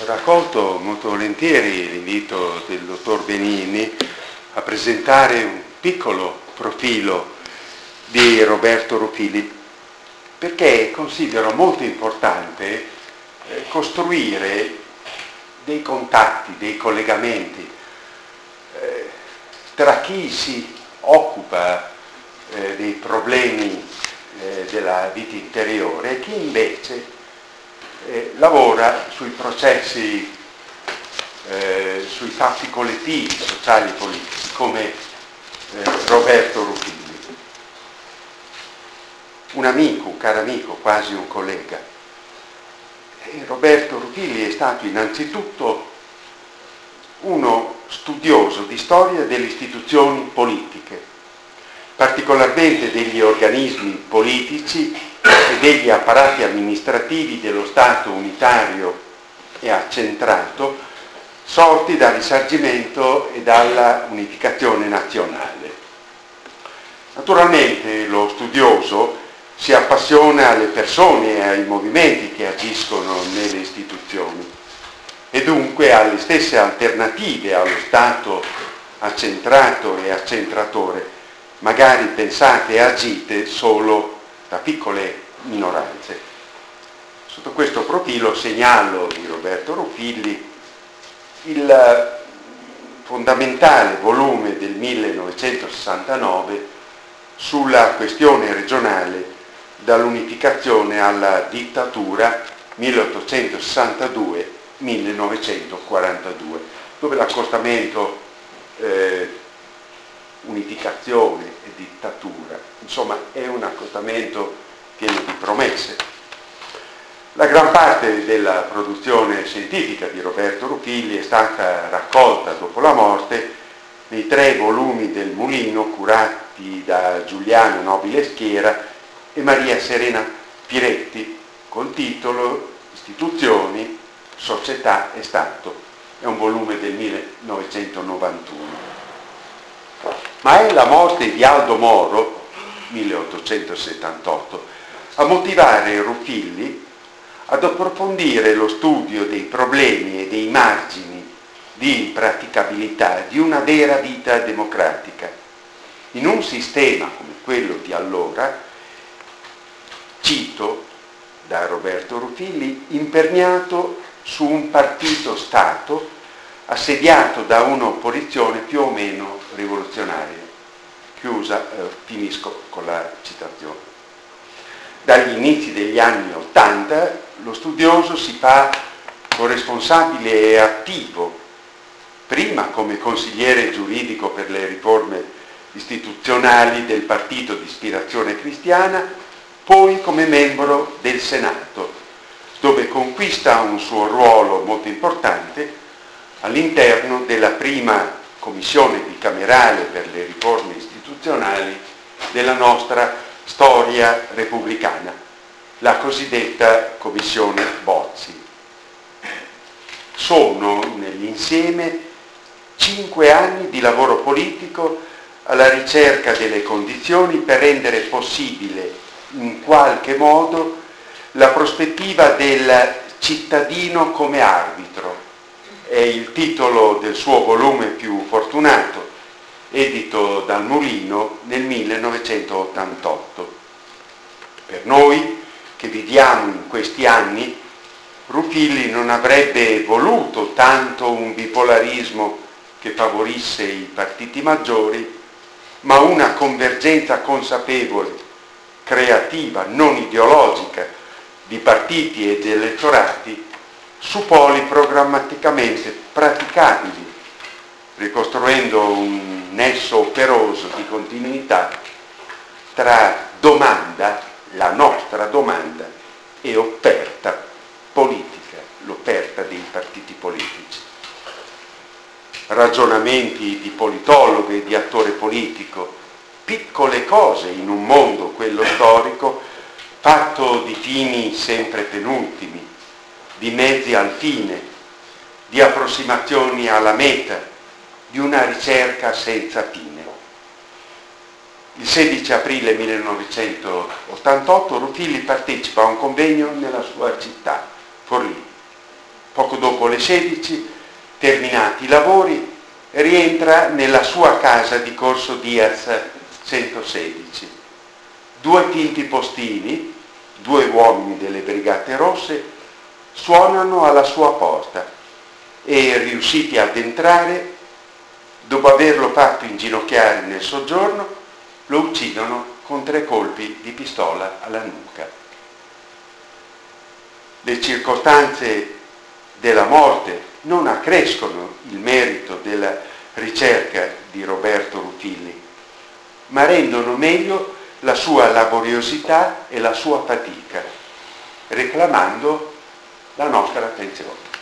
raccolto molto volentieri l'invito del dottor Benigni a presentare un piccolo profilo di Roberto Ruffilli, perché considero molto importante costruire dei contatti, dei collegamenti tra chi si occupa dei problemi della vita interiore e chi invece lavora sui processi, sui fatti collettivi, sociali e politici, come Roberto Ruffilli. Un amico, un caro amico, quasi un collega. Roberto Ruffilli è stato innanzitutto uno studioso di storia delle istituzioni politiche, particolarmente degli organismi politici e degli apparati amministrativi dello Stato unitario e accentrato, sorti dal Risorgimento e dalla unificazione nazionale. Naturalmente lo studioso si appassiona alle persone e ai movimenti che agiscono nelle istituzioni e dunque alle stesse alternative allo Stato accentrato e accentratore, magari pensate e agite solo da piccole minoranze. Sotto questo profilo segnalo di Roberto Ruffilli il fondamentale volume del 1969 sulla questione regionale dall'unificazione alla dittatura 1862-1942, dove l'accostamento unificazione e dittatura, insomma, è un accostamento pieno di promesse. La gran parte della produzione scientifica di Roberto Ruffilli è stata raccolta dopo la morte nei 3 volumi del Mulino curati da Giuliano Nobile Schiera e Maria Serena Piretti, col titolo Istituzioni, Società e Stato. È un volume del 1991. Ma è la morte di Aldo Moro, 1878, a motivare Ruffilli ad approfondire lo studio dei problemi e dei margini di praticabilità di una vera vita democratica, in un sistema come quello di allora, cito da Roberto Ruffilli, imperniato su un partito-stato assediato da un'opposizione più o meno rivoluzionaria. Finisco con la citazione. Dagli inizi degli anni '80 lo studioso si fa corresponsabile e attivo, prima come consigliere giuridico per le riforme istituzionali del partito di ispirazione cristiana, poi come membro del Senato, dove conquista un suo ruolo molto importante all'interno della prima commissione bicamerale per le riforme istituzionali della nostra storia repubblicana, la cosiddetta commissione Bozzi. Sono nell'insieme 5 anni di lavoro politico alla ricerca delle condizioni per rendere possibile in qualche modo la prospettiva del cittadino come arbitro. È il titolo del suo volume più fortunato, edito dal Mulino nel 1988. Per noi che viviamo in questi anni, Ruffilli non avrebbe voluto tanto un bipolarismo che favorisse i partiti maggiori, ma una convergenza consapevole, creativa, non ideologica, di partiti ed elettorati su poli programmaticamente praticabili, ricostruendo un nesso operoso di continuità tra domanda, la nostra domanda, e offerta politica, l'offerta dei partiti politici. Ragionamenti di politologo e di attore politico, piccole cose in un mondo, quello storico, fatto di fini sempre penultimi, di mezzi al fine, di approssimazioni alla meta, di una ricerca senza fine. Il 16 aprile 1988 Ruffilli partecipa a un convegno nella sua città, Forlì. Poco dopo dopo le 16, terminati i lavori, rientra nella sua casa di Corso Diaz 116. 2 tinti postini, 2 uomini delle Brigate Rosse, suonano alla sua porta e, riusciti ad entrare, dopo averlo fatto inginocchiare nel soggiorno, lo uccidono con 3 colpi di pistola alla nuca. Le circostanze della morte non accrescono il merito della ricerca di Roberto Rutilli, ma rendono meglio la sua laboriosità e la sua fatica, reclamando la nostra attenzione.